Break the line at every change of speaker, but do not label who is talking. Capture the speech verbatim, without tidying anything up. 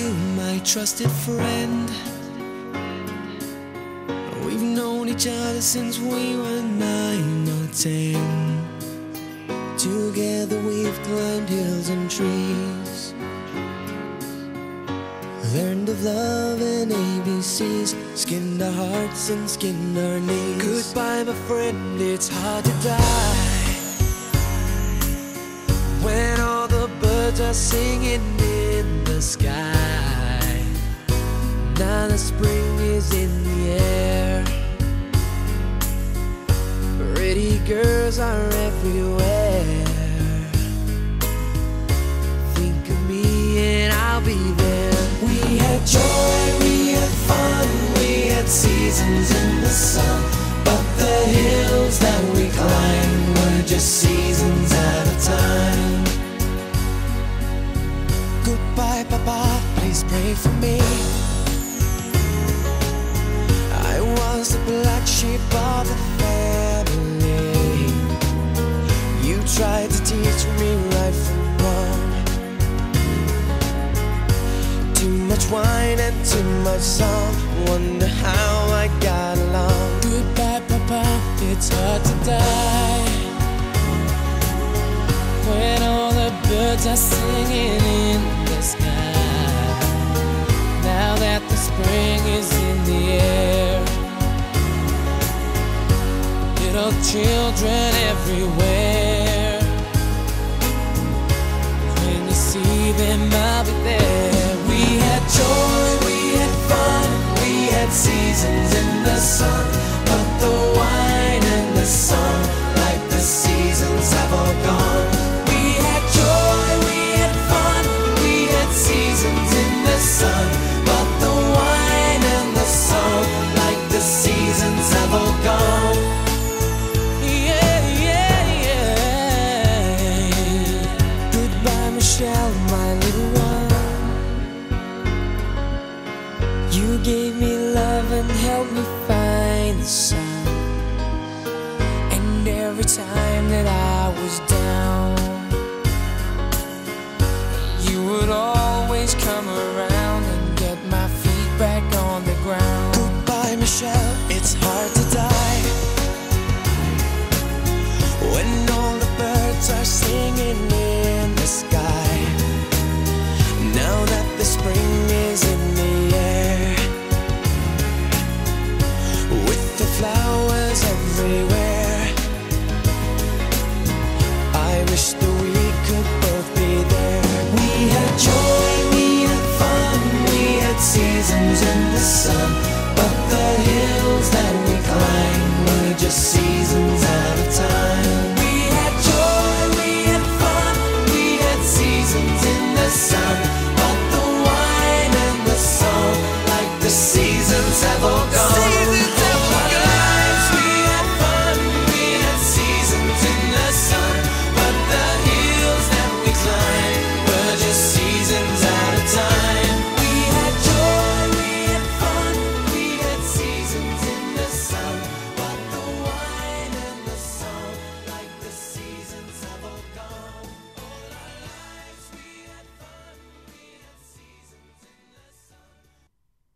you, my trusted friend. We've known each other since we were nine or ten. Together we've climbed hills and trees, learned of love and A B Cs, skinned our hearts and skinned our knees. Goodbye, my friend, it's hard to die when all the birds are singing in the sky. Now the spring is in the air, pretty girls are everywhere. Think of me and I'll be there. We had joy, we had fun, we had seasons in the sun, but the hills that we climbed were just seasons at a time. Goodbye, Papa, please pray for me. I was the black sheep of the family. You tried to teach me right from wrong. Too much wine and too much song, wonder how I got along. Goodbye, Papa, it's hard to die when all the birds are singing in the sky. Now that the spring is in the air, little children everywhere. When you see them, I'll be there. We had joy, we had fun, we had seasons in the sun, but the wine and the song, like the seasons, have all gone. We had joy, we had fun, we had seasons in the sun, but the wine and the song, like the seasons, have all gone. Yeah, yeah, yeah. Goodbye, Michelle, my little one. You gave me love and helped me find the sun. And every time that I was down, you would always come around and get my feet back on the ground. Goodbye, Michelle, it's hard to die when all the birds are singing in the sky. Now that the spring is in the air, with the flowers everywhere, I wish that we could both be there. We had joy, we had fun, we had seasons in the sun, but the hills that we climbed were just seasons at a time. We had joy, we had fun, we had seasons in the sun, but the wine and the song, like the seasons, have all gone.